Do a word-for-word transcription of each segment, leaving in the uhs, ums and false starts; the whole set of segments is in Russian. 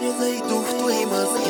Я зайду в твои мозги.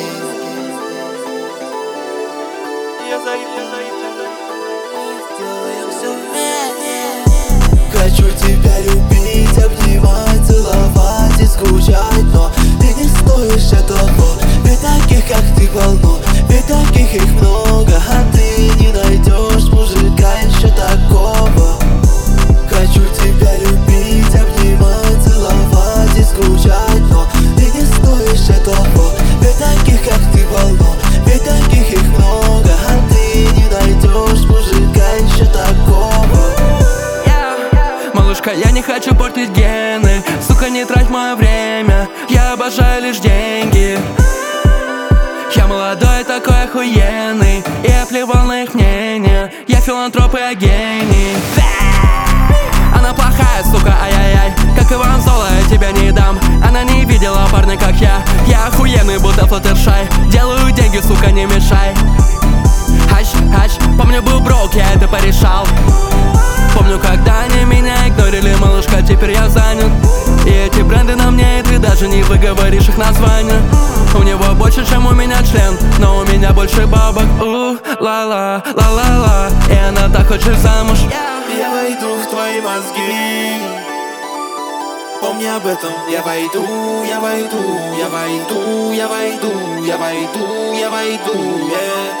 Я зайду, я зайду, сделаем все вместе. Хочу тебя любить, обнимать, целовать и скучать, но ты не стоишь этого. Ведь таких, как ты, полно, ведь таких их много, а ты не найдешь мужика еще такого. Хочу тебя любить, обнимать, целовать и скучать, но ты не стоишь этого. Ведь таких, как ты, полно, ведь таких их много, а ты не найдешь мужика еще такого. Малышка, я не хочу портить гены, сука, не трать мое время, я обожаю лишь деньги. Я молодой, такой охуенный, и я плевал на их мнение. Я филантроп и я гений. Она плохая, сука, ай-яй-яй, как Иван Золо, я тебя не дам. Она не видела парня, как я. Я охуенный, будто Флаттершай. Делаю деньги, сука, не мешай. Хач, хач, помню, был брок, я это порешал. Помню, когда они меня игнорили, малышка, теперь я занят. И эти бренды на мне, и ты даже не выговоришь их название. У него больше, чем у меня член, но у меня больше бабок. У, ла-ла, ла-ла-ла, и она так хочет замуж. Я войду в твои мозги. Помни об этом. Я войду, я войду, я войду, я войду, я войду, я войду, yeah.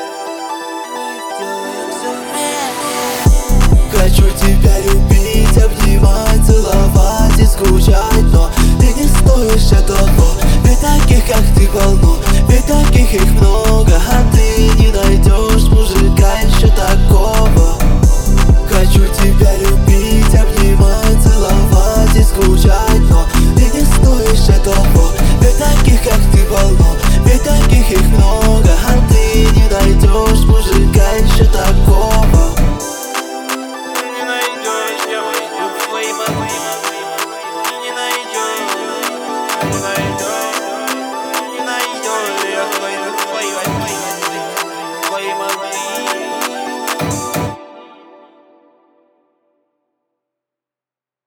Хочу тебя любить, обнимать, целовать и скучать, но ты не стоишь этого. Ведь таких, как ты, полно, ведь таких их много, а ты не найдешь мужика еще такого. Хочу тебя любить, обнимать, целовать и скучать, но ты не стоишь этого. Ведь таких, как ты, полно, ведь таких их много.